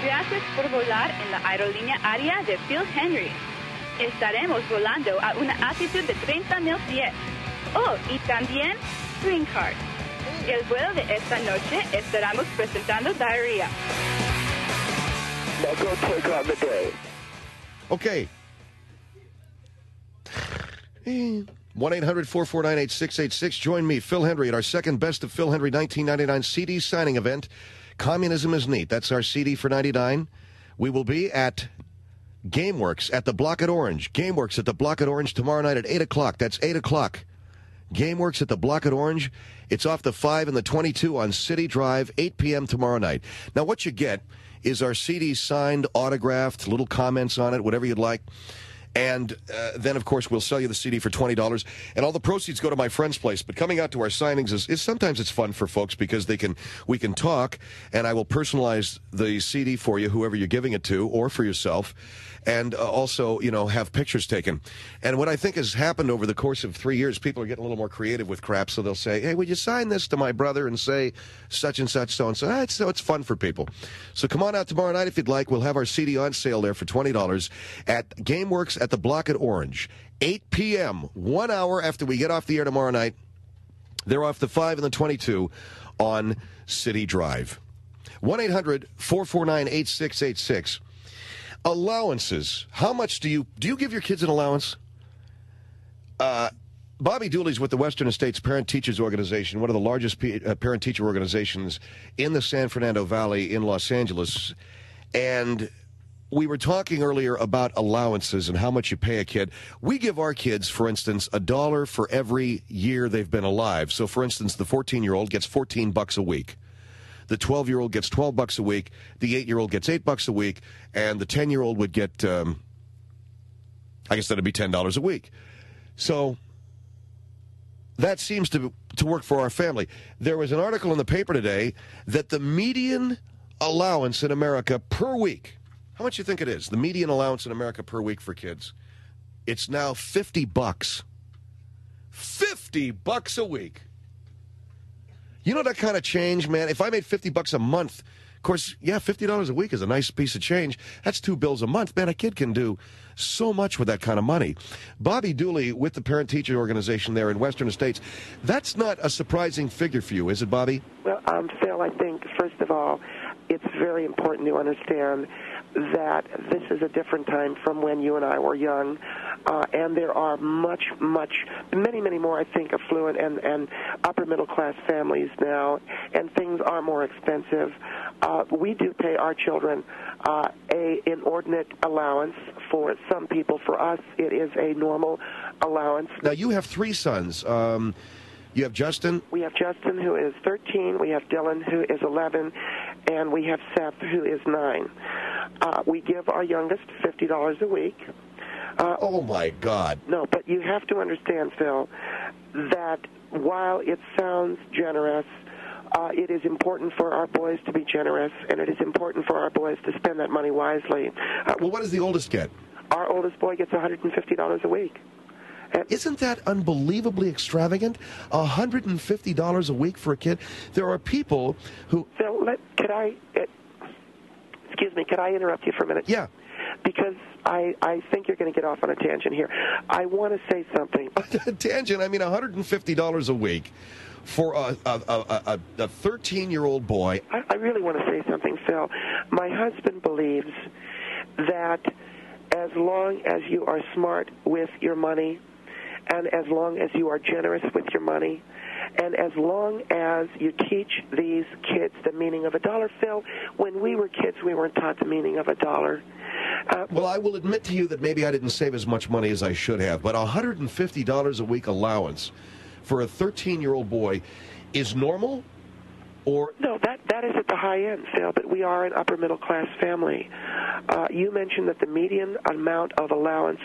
Gracias por volar en la aerolínea aérea de Phil Henry. Estaremos volando a una altitud de 30,000 pies. Oh, y también Green Card. El vuelo de esta noche estaremos presentando Diarrhea. Now go take on the day. Okay. 1-800-449-8686. Join me, Phil Hendrie, at our second Best of Phil Hendrie 1999 CD signing event. Communism is Neat. That's our CD for 99. We will be at GameWorks at the Block at Orange. GameWorks at the Block at Orange tomorrow night at 8 o'clock. That's 8 o'clock. GameWorks at the Block at Orange. It's off the 5 and the 22 on City Drive, 8 p.m. tomorrow night. Now, what you get is our CD signed, autographed, little comments on it, whatever you'd like. And then, of course, we'll sell you the CD for $20, and all the proceeds go to my friend's place. But coming out to our signings is sometimes it's fun for folks because we can talk, and I will personalize the CD for you, whoever you're giving it to, or for yourself, and also, have pictures taken. And what I think has happened over the course of 3 years, people are getting a little more creative with crap, so they'll say, hey, would you sign this to my brother and say such and such, so-and-so? So it's fun for people. So come on out tomorrow night if you'd like. We'll have our CD on sale there for $20 at GameWorks at the Block at Orange. 8 p.m., 1 hour after we get off the air tomorrow night. They're off the 5 and the 22 on City Drive. 1-800-449-8686. Allowances. How much do you give your kids an allowance? Bobby Dooley's with the Western Estates Parent Teachers Organization, one of the largest parent-teacher organizations in the San Fernando Valley in Los Angeles. And we were talking earlier about allowances and how much you pay a kid. We give our kids, for instance, $1 for every year they've been alive. So, for instance, the 14-year-old gets $14 a week. The 12-year-old gets $12 a week. The 8-year-old gets $8 a week. And the 10-year-old would get, I guess that'd be $10 a week. So that seems to work for our family. There was an article in the paper today that the median allowance in America per week, how much do you think it is? The median allowance in America per week for kids. It's now $50. $50 a week. You know that kind of change, man? If I made $50 a month, of course, yeah, $50 a week is a nice piece of change. That's $2 a month. Man, a kid can do so much with that kind of money. Bobby Dooley with the Parent-Teacher Organization there in Western Estates. That's not a surprising figure for you, is it, Bobby? Well, Phil, I think, first of all, it's very important to understand that this is a different time from when you and I were young, and there are many more, I think, affluent and upper-middle-class families now, and things are more expensive. We do pay our children a inordinate allowance. For some people, for us, it is a normal allowance. Now, you have 3 sons. You have Justin? We have Justin, who is 13. We have Dylan, who is 11. And we have Seth, who is 9. We give our youngest $50 a week. Oh, my God. No, but you have to understand, Phil, that while it sounds generous, it is important for our boys to be generous, and it is important for our boys to spend that money wisely. Well, what does the oldest get? Our oldest boy gets $150 a week. Isn't that unbelievably extravagant? $150 a week for a kid? There are people who... Phil, could I interrupt you for a minute? Yeah. Because I think you're going to get off on a tangent here. I want to say something. A tangent? I mean, $150 a week for a 13-year-old boy. I really want to say something, Phil. My husband believes that as long as you are smart with your money, and as long as you are generous with your money, and as long as you teach these kids the meaning of a dollar, Phil, when we were kids, we weren't taught the meaning of a dollar. Well, I will admit to you that maybe I didn't save as much money as I should have, but $150 a week allowance for a 13-year-old boy is normal? Or no, that is at the high end, Phil, but we are an upper-middle-class family. You mentioned that the median amount of allowance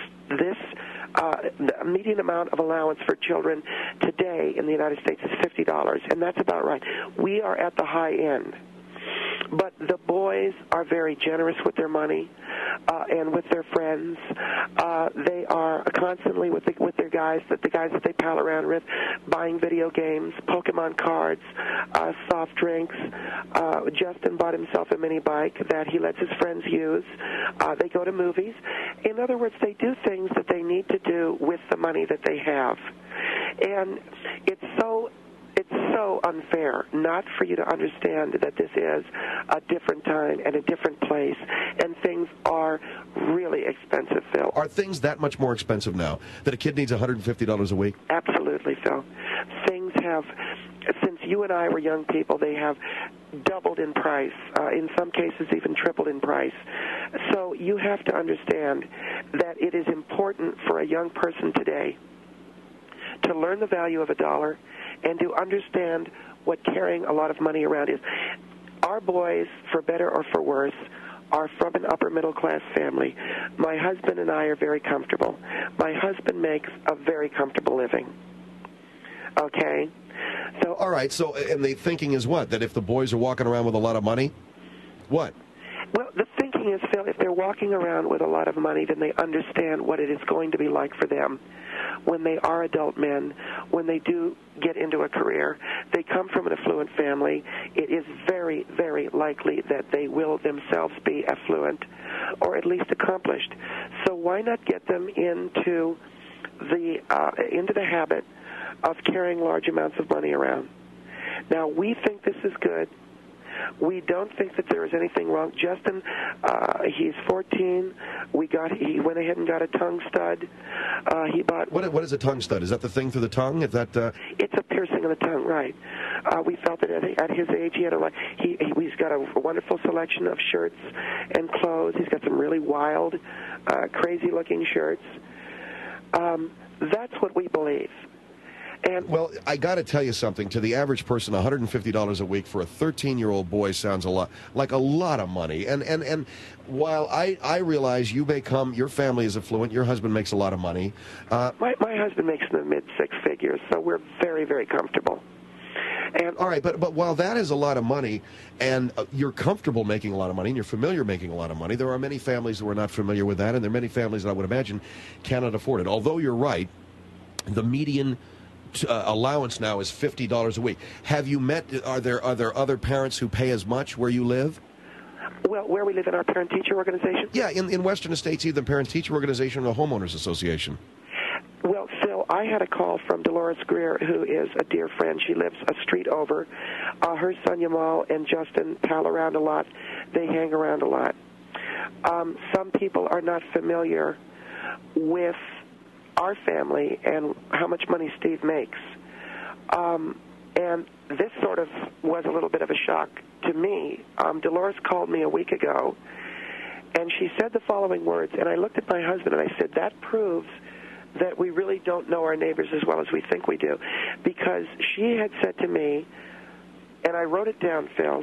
the median amount of allowance for children today in the United States is $50, and that's about right. We are at the high end. But the boys are very generous with their money and with their friends. They are constantly with their guys, the guys that they pal around with, buying video games, Pokemon cards, soft drinks. Justin bought himself a mini bike that he lets his friends use. They go to movies. In other words, they do things that they need to do with the money that they have. And it's so unfair not for you to understand that this is a different time and a different place, and things are really expensive, Phil. Are things that much more expensive now that a kid needs $150 a week? Absolutely, Phil. Things have, since you and I were young people, they have doubled in price, in some cases even tripled in price. So you have to understand that it is important for a young person today to learn the value of a dollar and to understand what carrying a lot of money around is. Our boys, for better or for worse, are from an upper-middle-class family. My husband and I are very comfortable. My husband makes a very comfortable living. Okay? So, all right, so, and the thinking is what? That if the boys are walking around with a lot of money, what? Well, the thinking is, Phil, if they're walking around with a lot of money, then they understand what it is going to be like for them when they are adult men, when they do get into a career. They come from an affluent family. It is very, very likely that they will themselves be affluent or at least accomplished. So why not get them into the habit of carrying large amounts of money around? Now, we think this is good. We don't think that there is anything wrong. Justin, he's 14. He went ahead and got a tongue stud. He bought. What is a tongue stud? Is that the thing through the tongue? Is that? It's a piercing of the tongue, right? We felt that at his age, he's got a wonderful selection of shirts and clothes. He's got some really wild, crazy-looking shirts. That's what we believe. And well, I got to tell you something. To the average person, $150 a week for a 13-year-old boy sounds a lot of money. And while I realize your family is affluent, your husband makes a lot of money. My husband makes in the mid-six figures, so we're very, very comfortable. And all right, but while that is a lot of money, and you're comfortable making a lot of money, and you're familiar making a lot of money, there are many families who are not familiar with that, and there are many families that I would imagine cannot afford it. Although you're right, the median allowance now is $50 a week. Have you met? Are there other parents who pay as much where you live? Well, where we live in our parent-teacher organization? Yeah, in Western Estates, either parent-teacher organization or the homeowners association. Well, Phil, I had a call from Dolores Greer, who is a dear friend. She lives a street over. Her son Yamal and Justin pal around a lot. They hang around a lot. Some people are not familiar with our family and how much money Steve makes. And this sort of was a little bit of a shock to me. Dolores called me a week ago, and she said the following words, and I looked at my husband and I said, that proves that we really don't know our neighbors as well as we think we do. Because she had said to me, and I wrote it down, Phil,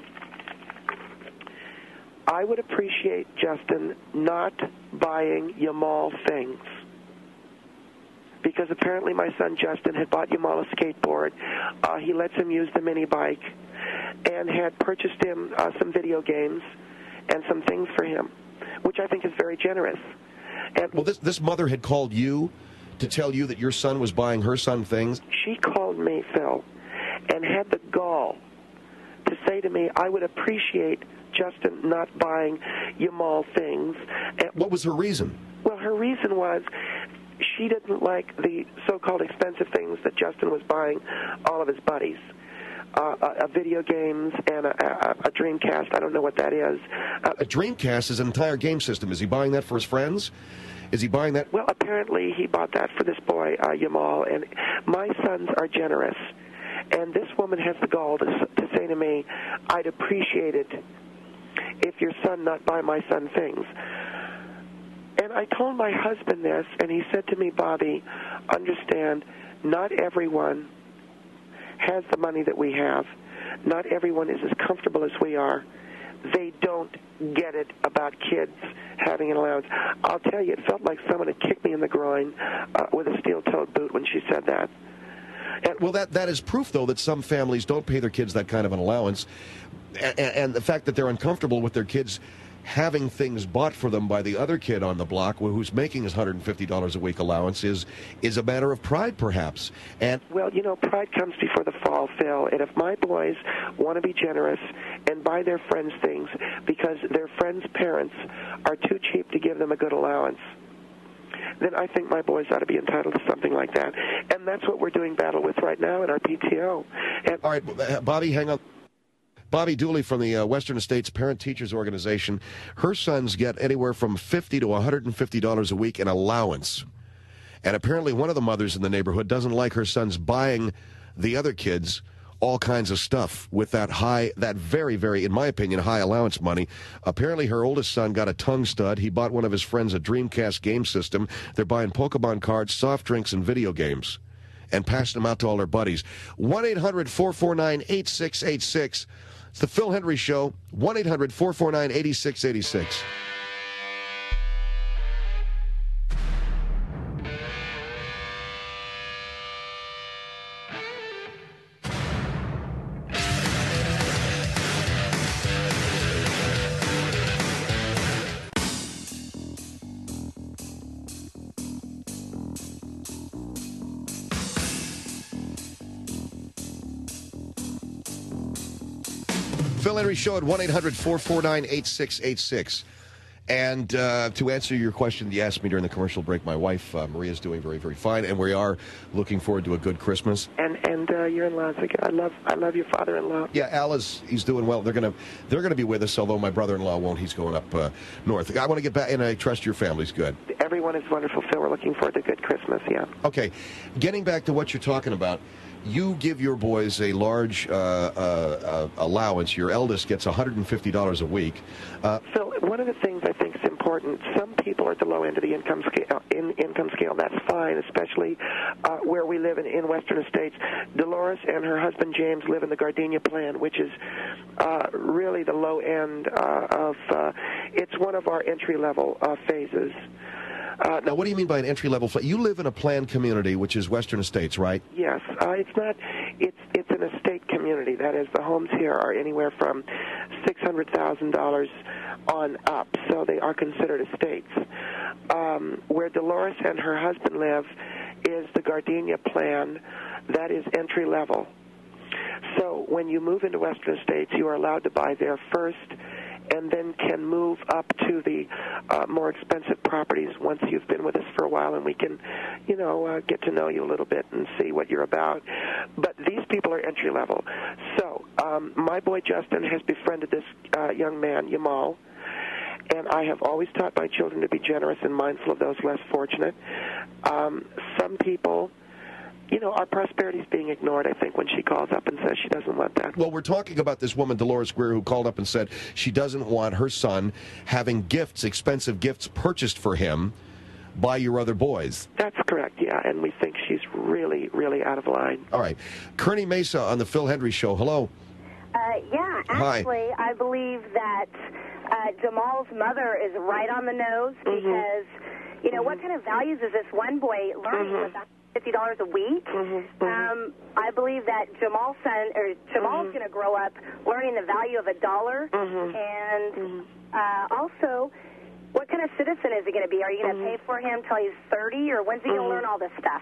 I would appreciate Justin not buying Yamal things. Because apparently my son Justin had bought Yamal a skateboard. He lets him use the mini bike and had purchased him some video games and some things for him, which I think is very generous. And well, this mother had called you to tell you that your son was buying her son things? She called me, Phil, and had the gall to say to me, I would appreciate Justin not buying Yamal things. And what was her reason? Well, her reason was she didn't like the so-called expensive things that Justin was buying all of his buddies. Video games and a Dreamcast. I don't know what that is. A Dreamcast is an entire game system. Is he buying that for his friends? Is he buying that? Well, apparently he bought that for this boy, Yamal, and my sons are generous. And this woman has the gall to say to me, I'd appreciate it if your son not buy my son things. And I told my husband this, and he said to me, Bobby, understand, not everyone has the money that we have. Not everyone is as comfortable as we are. They don't get it about kids having an allowance. I'll tell you, it felt like someone had kicked me in the groin with a steel-toed boot when she said that. Well, that is proof, though, that some families don't pay their kids that kind of an allowance. And the fact that they're uncomfortable with their kids having things bought for them by the other kid on the block who's making his $150 a week allowance is a matter of pride, perhaps. And well, pride comes before the fall, Phil. And if my boys want to be generous and buy their friends things because their friends' parents are too cheap to give them a good allowance, then I think my boys ought to be entitled to something like that. And that's what we're doing battle with right now in our PTO. All right, Bobby, hang on. Bobby Dooley from the Western Estates Parent Teachers Organization. Her sons get anywhere from $50 to $150 a week in allowance. And apparently one of the mothers in the neighborhood doesn't like her sons buying the other kids all kinds of stuff with that very, very, in my opinion, high allowance money. Apparently her oldest son got a tongue stud. He bought one of his friends a Dreamcast game system. They're buying Pokemon cards, soft drinks, and video games, and passing them out to all their buddies. 1-800-449-8686. It's the Phil Hendrie Show, 1-800-449-8686. Phil Hendrie Show at 1-800-449-8686. And to answer your question you asked me during the commercial break, my wife, Maria, is doing very, very fine, and we are looking forward to a good Christmas. And your in-laws, I love your father-in-law. Yeah, Al he's doing well. They're gonna be with us, although my brother-in-law won't. He's going up north. I want to get back, and I trust your family's good. Everyone is wonderful, Phil. We're looking forward to a good Christmas, yeah. Okay, getting back to what you're talking about, you give your boys a large allowance. Your eldest gets $150 a week. Phil, one of the things I think is important, some people are at the low end of the income scale. That's fine, especially where we live in Western Estates. Dolores and her husband James live in the Gardenia plan, which is really the low end of it's one of our entry-level phases. Now, what do you mean by an entry-level flat? You live in a planned community, which is Western Estates, right? Yes. It's not. It's an estate community. That is, the homes here are anywhere from $600,000 on up, so they are considered estates. Where Dolores and her husband live is the Gardenia plan. That is entry-level. So when you move into Western Estates, you are allowed to buy there first, and then can move up to the more expensive properties once you've been with us for a while, and we can, get to know you a little bit and see what you're about. But these people are entry level. So my boy Justin has befriended this young man, Yamal, and I have always taught my children to be generous and mindful of those less fortunate. Some people, our prosperity is being ignored, I think, when she calls up and says she doesn't want that. Well, we're talking about this woman, Dolores Greer, who called up and said she doesn't want her son having expensive gifts purchased for him by your other boys. That's correct, yeah, and we think she's really, really out of line. All right. Kearney Mesa on the Phil Hendrie Show. Hello. Yeah, actually, Hi. I believe that Jamal's mother is right on the nose because, what kind of values is this one boy learning with that? $50 a week. I believe that Jamal's going to grow up learning the value of $1, and also, what kind of citizen is he going to be? Are you going to pay for him till he's 30, or when's he going to learn all this stuff?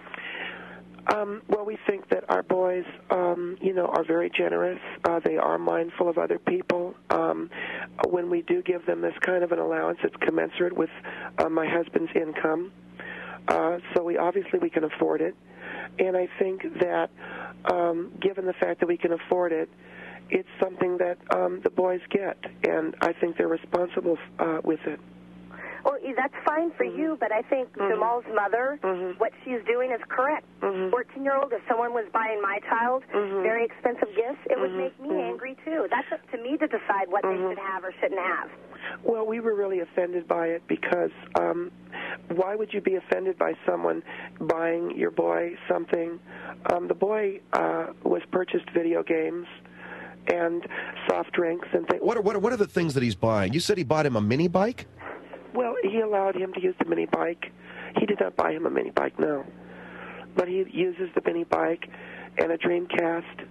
Well, we think that our boys, are very generous. They are mindful of other people. When we do give them this kind of an allowance, it's commensurate with my husband's income. So we can afford it. And I think that given the fact that we can afford it, it's something that the boys get. And I think they're responsible with it. Well, that's fine for you, but I think Jamal's mother, what she's doing is correct. 14-year-old, if someone was buying my child very expensive gifts, it would make me angry, too. That's up to me to decide what they should have or shouldn't have. Well, we were really offended by it because why would you be offended by someone buying your boy something? The boy was purchased video games and soft drinks and things. What are the things that he's buying? You said he bought him a mini bike? Well, he allowed him to use the mini bike. He did not buy him a mini bike, no. But he uses the mini bike, and a Dreamcast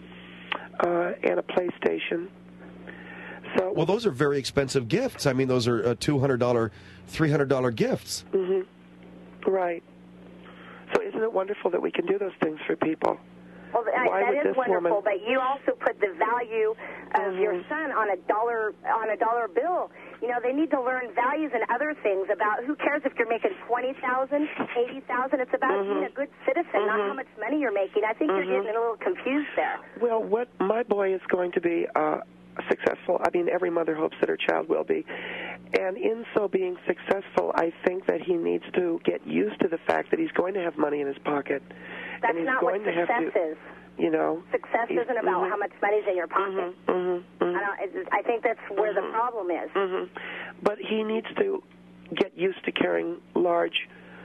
and a PlayStation. So, well, those are very expensive gifts. I mean, those are $200, $300 gifts. Mm-hmm. Right. So isn't it wonderful that we can do those things for people? Well, that is wonderful, but you also put the value of your son on a dollar bill. You know, they need to learn values and other things about who cares if you're making $20,000, $80,000. It's about being a good citizen, not how much money you're making. I think you're getting a little confused there. Well, what my boy is going to be successful. I mean, every mother hopes that her child will be. And in so being successful, I think that he needs to get used to the fact that he's going to have money in his pocket. That's not what success is. You know, success isn't about how much money's in your pocket. I think that's where the problem is. But he needs to get used to carrying large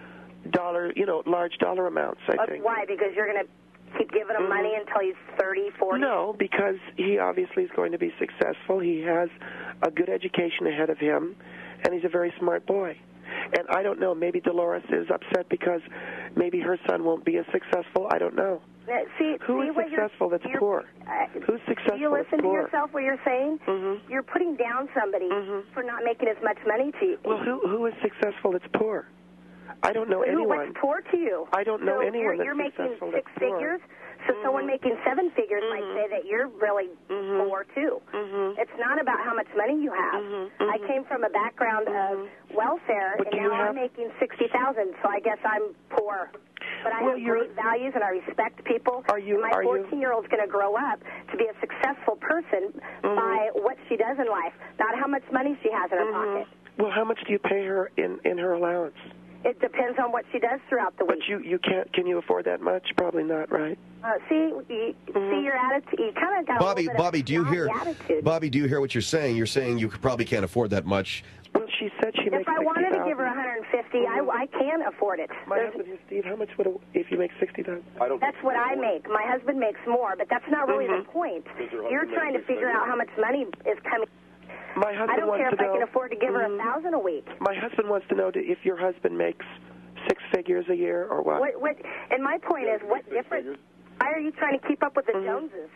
dollar amounts, I think. Why? Because you're going to keep giving him money until he's 30, 40? No, because he obviously is going to be successful. He has a good education ahead of him, and he's a very smart boy. And I don't know, maybe Dolores is upset because maybe her son won't be as successful. I don't know. Who is successful that's poor? Who's successful? Do you listen to yourself what you're saying? You're putting down somebody for not making as much money to you. Well, who is successful that's poor? I don't know anyone. What's poor to you? I don't know anyone that's you're making successful 6 figures, so someone making 7 figures might say that you're really poor too. It's not about how much money you have. I came from a background of welfare, and now I'm making $60,000, so I guess I'm poor. But I have great values, and I respect people. My 14-year-old's going to grow up to be a successful person by what she does in life, not how much money she has in her pocket. Well, how much do you pay her in her allowance? It depends on what she does throughout the week. But you can't. Can you afford that much? Probably not, right? See your attitude. You kind of got Bobby, do you hear? Attitude. Bobby, do you hear what you're saying? You're saying you probably can't afford that much. Well, she said she makes $60,000. If I wanted to give her $150,000, I can afford it. My husband here, Steve. How much would if you make $60,000? That's what I make. My husband makes more, but that's not really the point. You're trying to figure out how much money is coming. My husband I don't wants care if to know, I can afford to give her $1,000 a week. My husband wants to know if your husband makes 6 figures a year or what. And my point is, what difference? Why are you trying to keep up with the Joneses?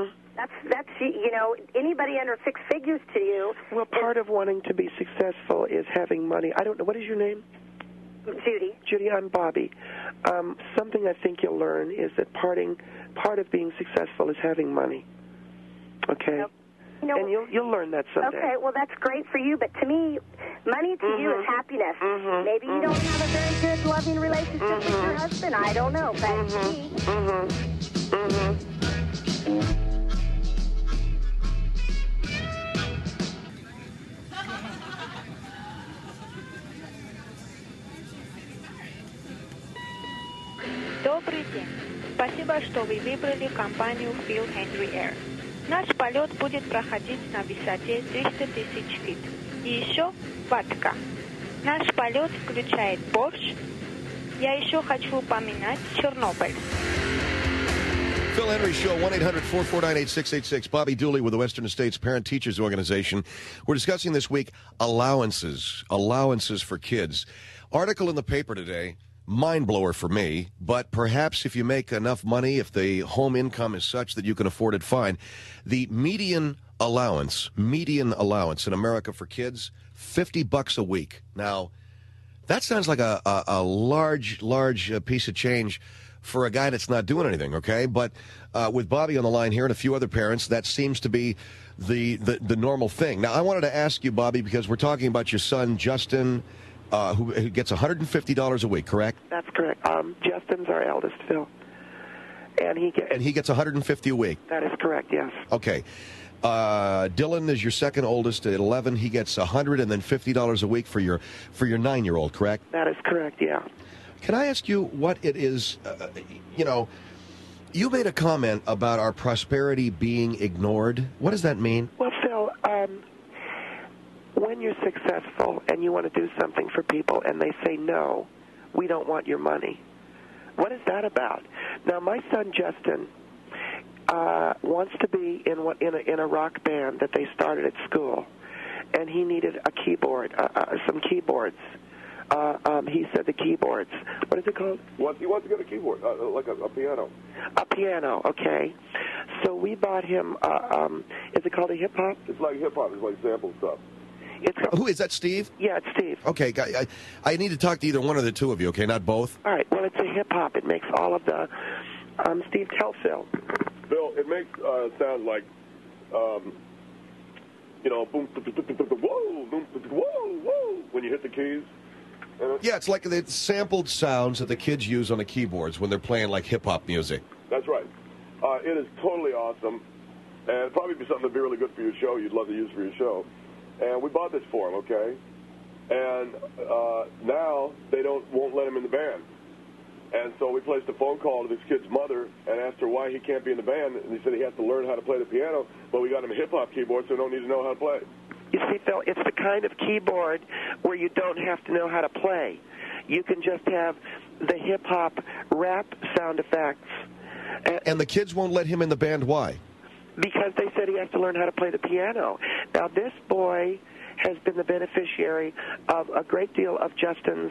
That's you know, anybody under 6 figures to you. Well, part of wanting to be successful is having money. I don't know. What is your name? Judy. Judy, I'm Bobby. Something I think you'll learn is that part of being successful is having money. Okay? You know, and you'll learn that someday. Okay, well, that's great for you, but to me, money to you is happiness. Maybe you don't have a very good, loving relationship with your husband. I don't know, but me. Добрый день. Спасибо, что вы выбрали компанию Phil Henry Air. Наш полет будет проходить на высоте 300 тысяч фит. И еще водка. Наш полет включает борщ. Я еще хочу упомянать Чернобыль. Phil Henry Show, 1-800-449-8686. Bobby Dooley with the Western States Parent Teachers Organization. We're discussing this week allowances for kids. Article in the paper today, mind blower for me, but perhaps if you make enough money, if the home income is such that you can afford it, fine. The median allowance in America for kids, $50 a week. Now, that sounds like a large piece of change for a guy that's not doing anything, okay? But with Bobby on the line here and a few other parents, that seems to be the normal thing. Now, I wanted to ask you, Bobby, because we're talking about your son, Justin, who gets $150 a week, correct? That's correct. Justin's our eldest, Phil. And he gets $150 a week. That is correct, yes. Okay. Dylan is your second oldest at 11. He gets $100 and then $50 a week for your 9-year-old, correct? That is correct, yeah. Can I ask you what it is, you made a comment about our prosperity being ignored. What does that mean? Well, Phil, when you're successful and you want to do something for people and they say, no, we don't want your money, what is that about? Now, my son, Justin, wants to be in a rock band that they started at school, and he needed a keyboard, some keyboards He said the keyboards. What is it called? He wants to get a keyboard, like a piano. A piano, okay. So we bought him, is it called a hip-hop? It's like hip-hop. It's like sample stuff. Who is that, Steve? Yeah, it's Steve. Okay, I need to talk to either one of the two of you, okay, not both? All right, well, it's a hip-hop. It makes all of the, Steve, tell Phil. Phil, it makes sound like, boom, whoa, boom, whoa, whoa, when you hit the keys. Yeah, it's like the sampled sounds that the kids use on the keyboards when they're playing like hip-hop music. That's right. It is totally awesome, and it'd probably be something that'd be really good for your show. You'd love to use for your show. And we bought this for him, okay? And now they won't let him in the band. And so we placed a phone call to this kid's mother and asked her why he can't be in the band. And he said he has to learn how to play the piano, but we got him a hip-hop keyboard, so he don't need to know how to play. You see, Phil, it's the kind of keyboard where you don't have to know how to play. You can just have the hip-hop rap sound effects. And the kids won't let him in the band. Why? Because they said he has to learn how to play the piano. Now, this boy has been the beneficiary of a great deal of Justin's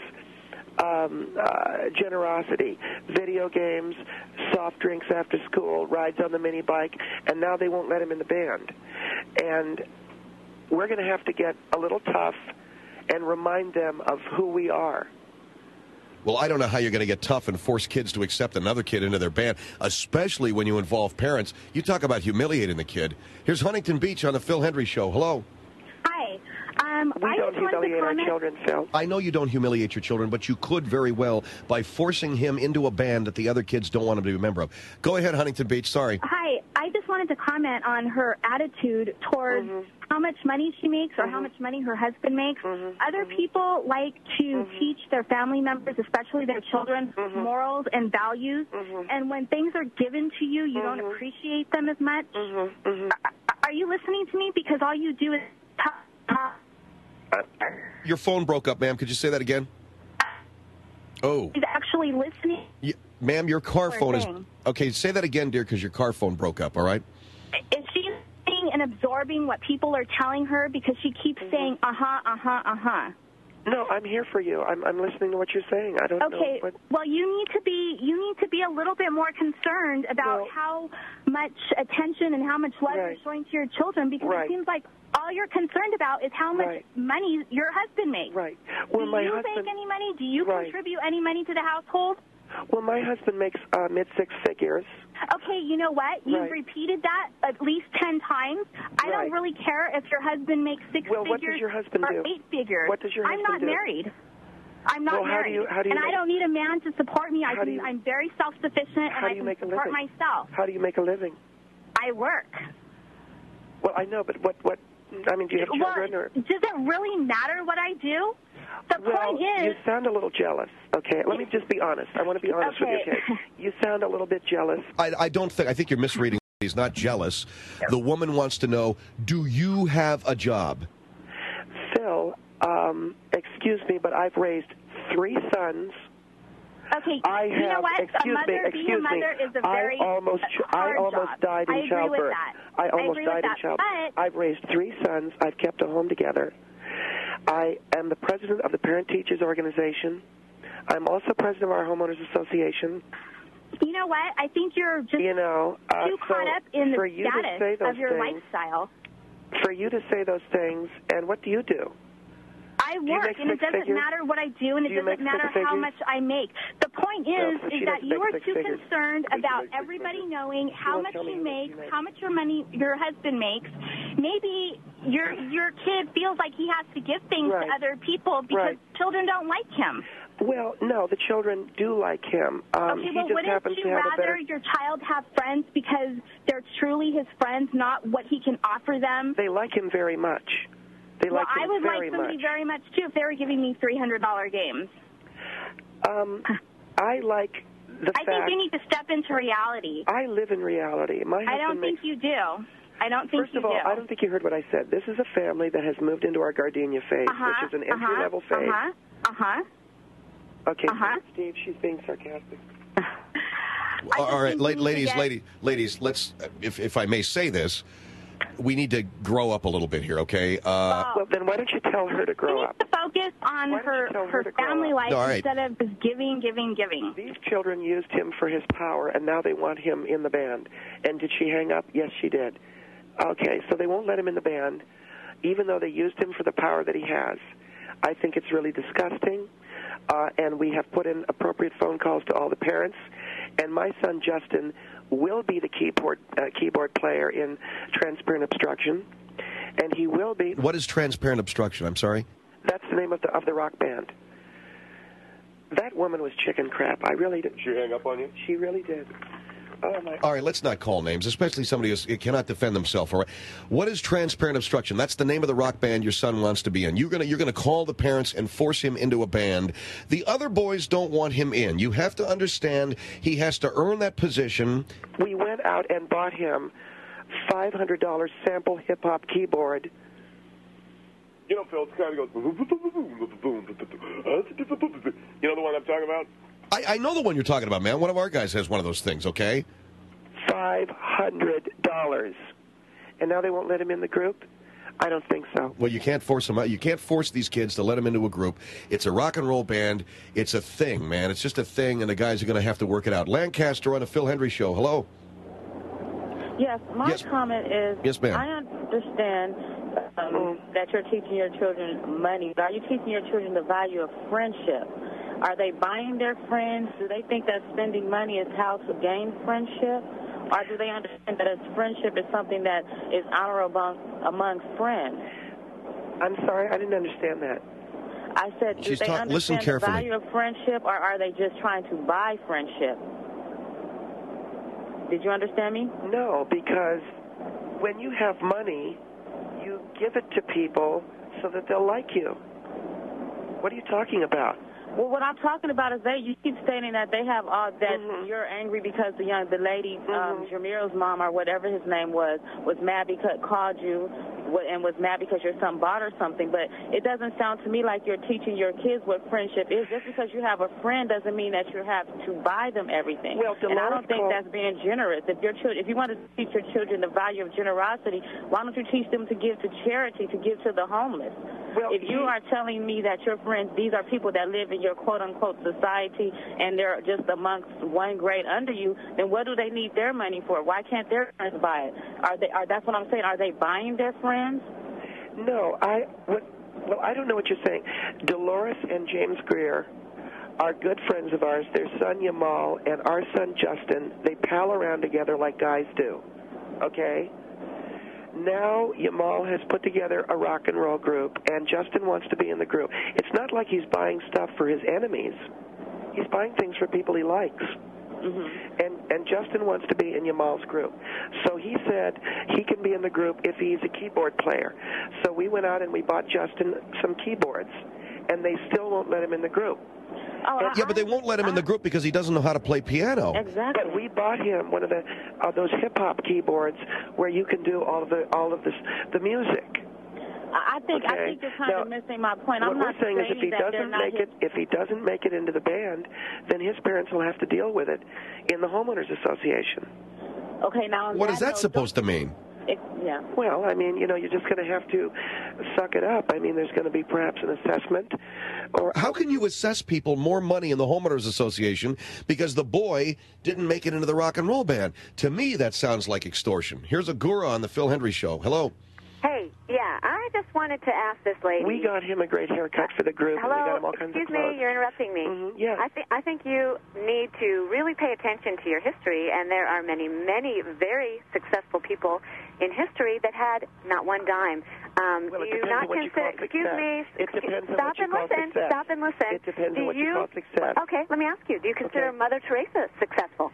generosity. Video games, soft drinks after school, rides on the mini bike, and now they won't let him in the band. And we're going to have to get a little tough and remind them of who we are. Well, I don't know how you're going to get tough and force kids to accept another kid into their band, especially when you involve parents. You talk about humiliating the kid. Here's Huntington Beach on the Phil Hendry Show. Hello. Hi. We don't humiliate our children, Phil. I know you don't humiliate your children, but you could very well by forcing him into a band that the other kids don't want him to be a member of. Go ahead, Huntington Beach. Sorry. Hi. I just wanted to comment on her attitude towards how much money she makes or how much money her husband makes. Other people like to teach their family members, especially their children, morals and values. And when things are given to you, you don't appreciate them as much. Are you listening to me? Because all you do is talk. Your phone broke up, ma'am. Could you say that again? Oh. He's actually listening. Yeah, ma'am, your car phone is... Okay, say that again, dear, because your car phone broke up, all right? Is she listening and absorbing what people are telling her because she keeps saying, No, I'm here for you. I'm listening to what you're saying. I don't know. Okay. Well, you need to be a little bit more concerned about how much attention and how much love you're showing to your children, because it seems like all you're concerned about is how much money your husband makes. Right. Well, do you make any money? Do you contribute any money to the household? Well, my husband makes mid-six figures. Okay, you know what? You've repeated that at least 10 times. I don't really care if your husband makes six figures what does your husband or do? 8 figures. What does your husband I'm not do? married. I'm not married. And I don't need a man to support me. I'm very self-sufficient, and I can support myself. How do you make a living? I work. Well, I know, but what I mean, do you have children? Well, does it really matter what I do? The point is... you sound a little jealous, okay? Let me just be honest. I want to be honest with you, okay? You sound a little bit jealous. I think you're misreading. He's not jealous. The woman wants to know, do you have a job? Phil, excuse me, but I've raised 3 sons. Okay, you know what? Being a mother is a very hard job. I almost died in childbirth. I agree with that. I almost died in childbirth. I've raised 3 sons. I've kept a home together. I am the president of the Parent Teachers Organization. I'm also president of our Homeowners Association. You know what? I think you're just too caught up in the status of your lifestyle. For you to say those things, and what do you do? I work, and it doesn't matter what I do, and it doesn't matter how much I make. The point is that you are too concerned about everybody knowing how much you make, how much your husband makes. Maybe your kid feels like he has to give things to other people because children don't like him. Well, no, the children do like him. Okay, well, wouldn't you rather your child have friends because they're truly his friends, not what he can offer them? They like him very much. I would like somebody very much, too, if they were giving me $300 games. I like the fact... I think you need to step into reality. I live in reality. I don't think you do. I don't think you do. First of all, I don't think you heard what I said. This is a family that has moved into our gardenia phase, which is an entry-level phase. Okay, Steve, she's being sarcastic. All right, ladies, let's, if I may say this, we need to grow up a little bit here, okay? Well, then why don't you tell her to grow up? To focus on her family life instead of just giving. These children used him for his power, and now they want him in the band. And did she hang up? Yes, she did. Okay, so they won't let him in the band, even though they used him for the power that he has. I think it's really disgusting, and we have put in appropriate phone calls to all the parents. And my son, Justin, will be the keyboard player in Transparent Obstruction, and he will be... What is Transparent Obstruction? I'm sorry? That's the name of the rock band. That woman was chicken crap. I really did. Did she hang up on you? She really did. Oh, my. All right, let's not call names, especially somebody who cannot defend themselves. All right, what is Transparent Obstruction? That's the name of the rock band your son wants to be in. You're gonna call the parents and force him into a band. The other boys don't want him in. You have to understand he has to earn that position. We went out and bought him $500 sample hip-hop keyboard. You know, Phil, it's kind of goes... You know the one I'm talking about? I know the one you're talking about, man. One of our guys has one of those things, okay? $500. And now they won't let him in the group? I don't think so. Well, you can't force them out. You can't force these kids to let them into a group. It's a rock and roll band. It's a thing, man. It's just a thing, and the guys are going to have to work it out. Lancaster on the Phil Hendry Show. Hello? Yes, my comment is... Yes, ma'am. I understand that you're teaching your children money, but are you teaching your children the value of friendship? Are they buying their friends? Do they think that spending money is how to gain friendship? Or do they understand that friendship is something that is honorable among friends? I'm sorry, I didn't understand that. I said, do they understand the value of friendship, or are they just trying to buy friendship? Did you understand me? No, because when you have money, you give it to people so that they'll like you. What are you talking about? Well, what I'm talking about is you keep stating that they have all that you're angry because the lady, Jameel's mom or whatever his name was mad because called you and was mad because your son bought her something. But it doesn't sound to me like you're teaching your kids what friendship is. Just because you have a friend doesn't mean that you have to buy them everything. Well, and I don't think that's being generous. If you want to teach your children the value of generosity, why don't you teach them to give to charity, to give to the homeless? Well, if you are telling me that your friends, these are people that live in your quote-unquote society and they're just amongst one grade under you, then what do they need their money for? Why can't their friends buy it? That's what I'm saying. Are they buying their friends? No, I don't know what you're saying. Dolores and James Greer are good friends of ours. Their son Yamal and our son Justin, they pal around together like guys do. Okay? Now Yamal has put together a rock and roll group, and Justin wants to be in the group. It's not like he's buying stuff for his enemies. He's buying things for people he likes. And Justin wants to be in Yamal's group. So he said he can be in the group if he's a keyboard player. So we went out and we bought Justin some keyboards, and they still won't let him in the group. Yeah, but they won't let him in the group because he doesn't know how to play piano. Exactly. But we bought him one of those hip hop keyboards where you can do all of the music. I think you're kind of missing my point. What we're saying is if he doesn't make it into the band, then his parents will have to deal with it in the homeowners association. Okay, now what is that supposed to mean? Yeah. Well, I mean, you're just going to have to suck it up. I mean, there's going to be perhaps an assessment. Or how can you assess people more money in the homeowners association because the boy didn't make it into the rock and roll band? To me, that sounds like extortion. Here's a guru on the Phil Hendry Show. Hello. Hey, yeah, I just wanted to ask this lady. We got him a great haircut for the group. Hello, and we got him all kinds excuse of clothes. me, you're interrupting me. Yeah. I think you need to really pay attention to your history, and there are many, many very successful people in history that had not one dime. Well, it depends on what you call success. Excuse me. It depends on Stop what you and call listen. success. Stop and listen. It depends on what you call success. Okay, let me ask you. Do you consider Mother Teresa successful?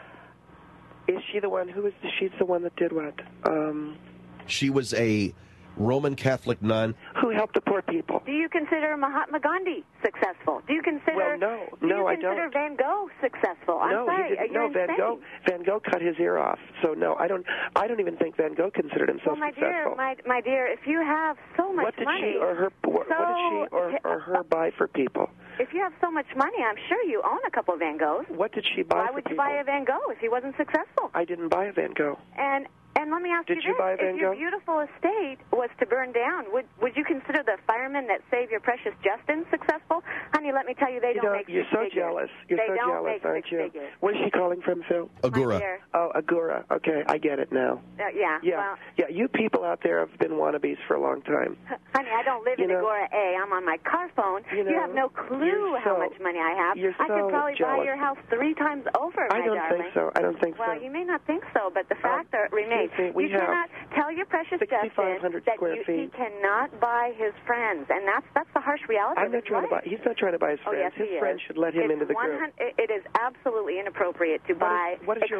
Is she the one? She's the one that did what? She was a Roman Catholic nun who helped the poor people. Do you consider Mahatma Gandhi successful? Do you consider I don't. Van Gogh successful? I'm sorry. No, Van Gogh cut his ear off. So no, I don't even think Van Gogh considered himself successful. My dear, if you have so much money, what did she or her buy for people? If you have so much money, I'm sure you own a couple of Van Goghs. What did she buy? Why would you buy a Van Gogh if he wasn't successful? I didn't buy a Van Gogh. And And let me ask Did you buy a Van if your Gogh? beautiful estate was to burn down, would you consider the firemen that save your precious Justin successful? Honey, let me tell you, they don't make You're six so figures. jealous. You're they so don't jealous, make aren't six you? figures. Where's she calling from, Phil? Agura. Oh, Agura. Okay, I get it now. Yeah. Yeah. Yeah, you people out there have been wannabes for a long time. Honey, I don't live in Agora A. I'm on my car phone. You have no clue how much money I have. I could probably buy your house 3 times over, my darling. I don't think so. I don't think so. Well, you may not think so, but the fact remains. You cannot tell your precious Justin that he cannot buy his friends, and that's the harsh reality of his life. He's not trying to buy his friends. Oh, yes, his friends should let him into the group. It is absolutely inappropriate to buy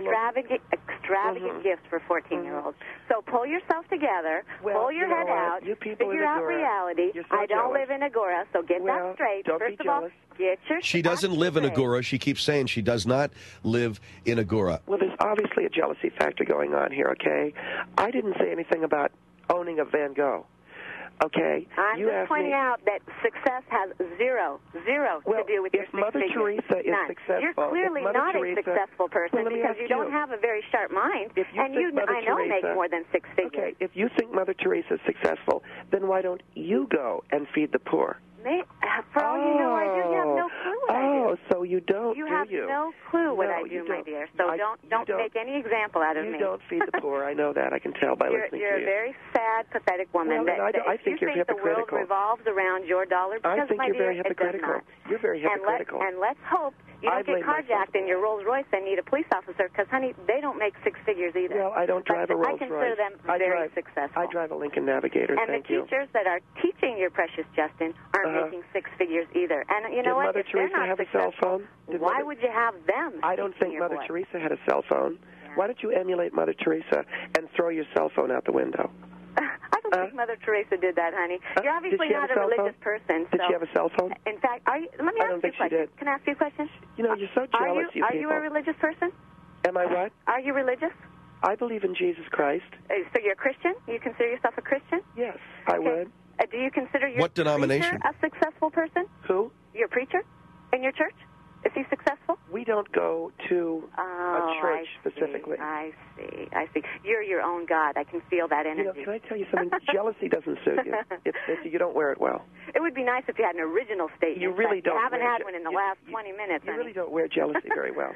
extravagant gifts for 14-year-olds. So pull yourself together, pull your head out, figure out reality. I don't live in Agora, so get that straight. First of all, get your She doesn't live in Agora. She keeps saying she does not live in Agora. Well, there's obviously a jealousy factor going on here, okay? I didn't say anything about owning a Van Gogh. Okay, I'm just pointing out that success has zero to do with your Mother Teresa is successful. You're clearly not a successful person because you don't have a very sharp mind, and you, I know, make more than 6 figures. Okay, if you think Mother Teresa is successful, then why don't you go and feed the poor? For all you know, I do. You have no clue what I do. So you don't, You have no clue what I do, my dear. So don't make any example out of me. You don't feed the poor. I know that. I can tell by listening to you. You're a very sad, pathetic woman. Well, I think you're hypocritical. The world revolves around your dollar because, I think my you're dear, very hypocritical. It does not. You're very hypocritical. And let's hope you don't get carjacked in your Rolls Royce and need a police officer because, honey, they don't make 6 figures either. Well, I don't drive a Rolls Royce. I consider them very successful. I drive a Lincoln Navigator. And the teachers that are teaching your precious Justin aren't making 6 figures either. And you know what? Did Mother Teresa have a cell phone? Why would you have them? I don't think Mother Teresa had a cell phone. Why don't you emulate Mother Teresa and throw your cell phone out the window? I don't think Mother Teresa did that, honey. You're obviously not a religious person. Did she have a cell phone? In fact, let me ask you a question. Can I ask you a question? You know, you're so jealous, you people. Are you a religious person? Am I what? Are you religious? I believe in Jesus Christ. So you're a Christian? You consider yourself a Christian? Yes, I would. Do you consider your what denomination? preacher a successful person? Who? Your preacher in your church? Is he successful? We don't go to a church specifically. I see. You're your own God. I can feel that energy. You know, can I tell you something? Jealousy doesn't suit you. You don't wear it well. It would be nice if you had an original statement. You really don't. You haven't had one in the last 20 minutes. You really don't wear jealousy very well.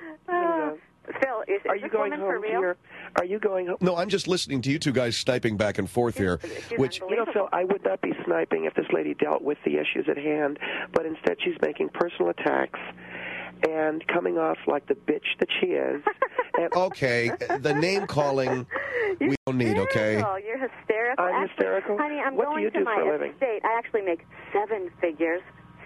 Phil, is this woman for real? Are you going home? No, I'm just listening to you two guys sniping back and forth here. Which, you know, Phil, I would not be sniping if this lady dealt with the issues at hand, but instead she's making personal attacks and coming off like the bitch that she is. Okay, the name calling we don't need, okay? You're hysterical. I'm hysterical? Honey, I'm what going do you to do my for a living? estate. I actually make 7 figures.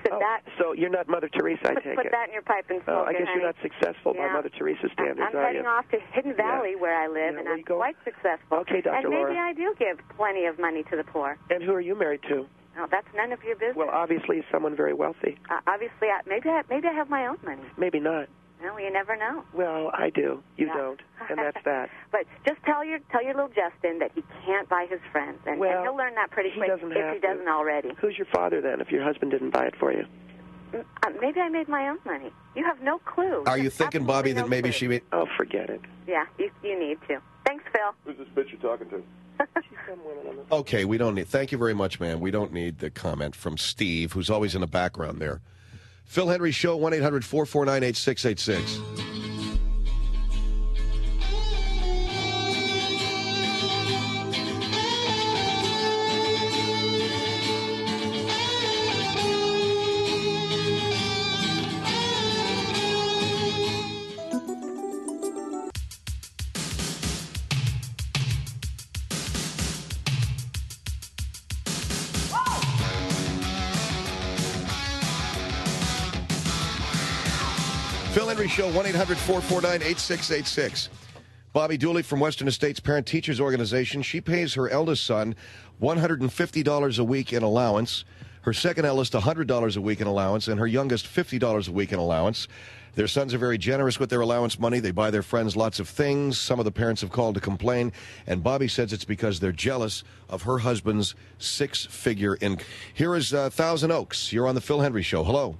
So you're not Mother Teresa, I take it. Put that in your pipe and smoke I guess honey. you're not successful by Mother Teresa standards, I'm heading off to Hidden Valley where I live, and I'm quite successful. Okay, Dr. Laura. And maybe I do give plenty of money to the poor. And who are you married to? Oh, that's none of your business. Well, obviously someone very wealthy. Obviously, maybe I have my own money. Maybe not. No, you never know. Well, I do. You don't, and that's that. But just tell your little Justin that he can't buy his friends, and he'll learn that pretty quick if he doesn't already. Who's your father then? If your husband didn't buy it for you? Maybe I made my own money. You have no clue. Are you thinking, Bobby, that maybe she made... Oh, forget it. Yeah, you need to. Thanks, Phil. Who's this bitch you're talking to? Okay, we don't need... Thank you very much, man. We don't need the comment from Steve, who's always in the background there. Phil Henry Show, 1-800-449-8686. Phil Henry Show, 1-800-449-8686. Bobby Dooley from Western Estates Parent Teachers Organization. She pays her eldest son $150 a week in allowance, her second eldest $100 a week in allowance, and her youngest $50 a week in allowance. Their sons are very generous with their allowance money. They buy their friends lots of things. Some of the parents have called to complain, and Bobby says it's because they're jealous of her husband's 6-figure income. Here is Thousand Oaks. You're on the Phil Henry Show. Hello.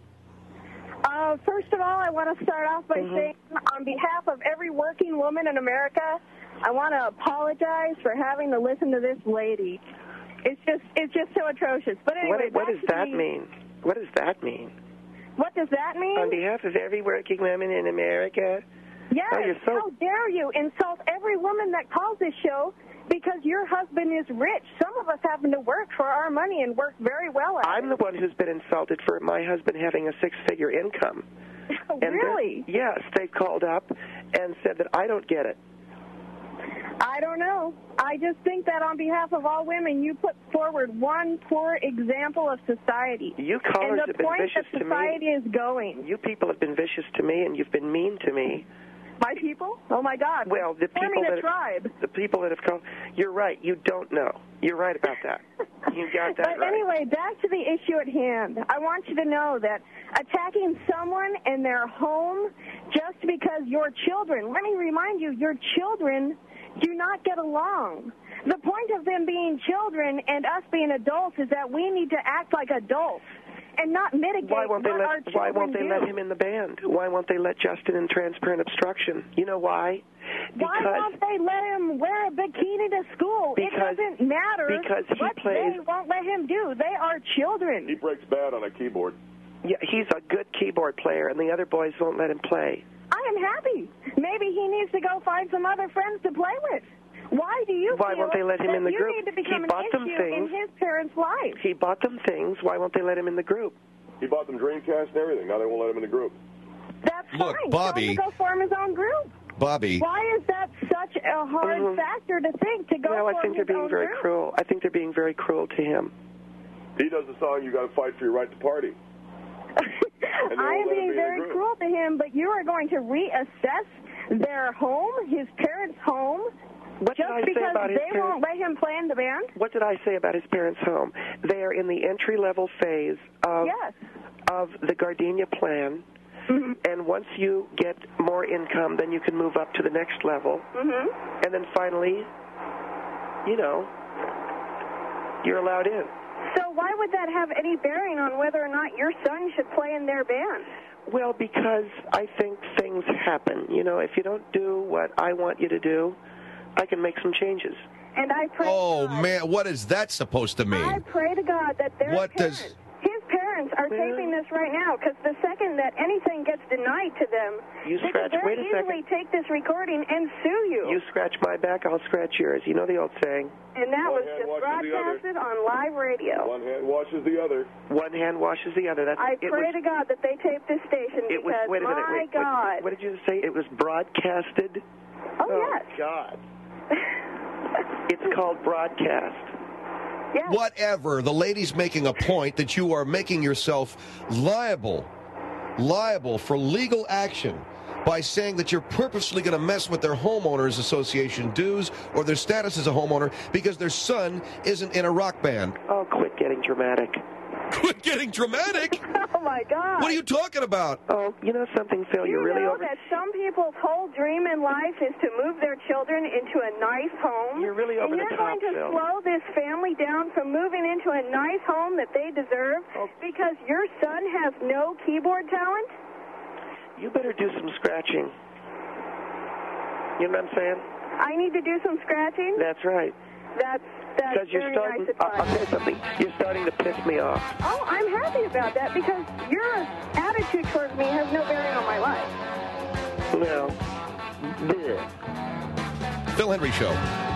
First of all, I want to start off by saying, on behalf of every working woman in America, I want to apologize for having to listen to this lady. It's just so atrocious. But anyway, what does that mean? What does that mean? What does that mean? On behalf of every working woman in America. Yes. How dare you insult every woman that calls this show because your husband is rich. Some of us happen to work for our money and work very well at it. I'm the one who's been insulted for my husband having a six-figure income. Really? Yes, they called up and said that I don't get it. I don't know. I just think that on behalf of all women, you put forward one poor example of society. You callers have been vicious to me. And the point that society is going. You people have been vicious to me, and you've been mean to me. My people? Oh, my God. Well, the people that have called. You're right. You don't know. You're right about that. You got that right. But anyway, back to the issue at hand. I want you to know that attacking someone in their home just because your children, let me remind you, your children do not get along. The point of them being children and us being adults is that we need to act like adults and not mitigate Why won't they let him in the band? Why won't they let Justin in Transparent Obstruction? You know why? Why won't they let him wear a bikini to school? It doesn't matter what they won't let him do. They are children. He breaks bad on a keyboard. Yeah, he's a good keyboard player, and the other boys won't let him play. I am happy. Maybe he needs to go find some other friends to play with. Why do you Why won't they let him in the group? You need to become an issue in his parents' life. He bought them things. Why won't they let him in the group? He bought them Dreamcast and everything. Now they won't let him in the group. That's Look, fine. Bobby. Tell him to go form his own group. Bobby. Why is that such a hard factor to think to go Well, form I think they're being very cruel. I think they're being very cruel to him. He does the song, "You Got to Fight for Your Right to Party." I am being very cruel to him, but you are going to reassess their home, his parents' home, What did I say about his they won't let him play in the band? What did I say about his parents' home? They are in the entry-level phase of the Gardenia plan, and once you get more income, then you can move up to the next level, and then finally, you're allowed in. So why would that have any bearing on whether or not your son should play in their band? Well, because I think things happen. If you don't do what I want you to do, I can make some changes. And I pray Oh, man, what is that supposed to mean? I pray to God that his parents are taping this right now, because the second that anything gets denied to them, they can very easily take this recording and sue you. You scratch my back, I'll scratch yours. You know the old saying. And that was just broadcasted on live radio. One hand washes the other. One hand washes the other. I pray to God that they tape this station because, my God. What did you say? It was broadcasted? Oh, yes. God. It's called broadcast. Yes. Whatever. The lady's making a point that you are making yourself liable for legal action by saying that you're purposely going to mess with their homeowners association dues or their status as a homeowner because their son isn't in a rock band. Oh, quit getting dramatic. Quit getting dramatic? Oh, my God. What are you talking about? Oh, you know something, Phil? You're really over... You know that some people's whole dream in life is to move their children into a nice home? You're really over the top, Phil. And you're going to slow this family down from moving into a nice home that they deserve because your son has no keyboard talent? You better do some scratching. You know what I'm saying? I need to do some scratching? That's right. That's you're starting, nice I'll tell you something. You're starting to piss me off. Oh, I'm happy about that because your attitude towards me has no bearing on my life. Well, Phil Hendrie Show.